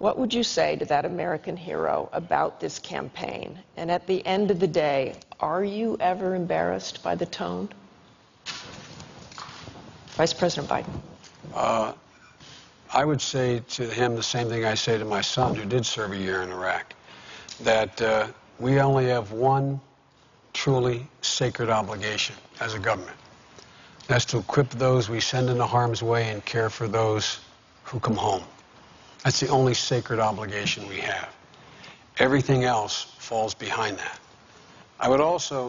what would you say to that American hero about this campaign? And at the end of the day, are you ever embarrassed by the tone? Vice President Biden. I would say to him the same thing I say to my son, who did serve a year in Iraq, that we only have one truly sacred obligation as a government. That's to equip those we send into harm's way and care for those who come home. That's the only sacred obligation we have. Everything else falls behind that. I would also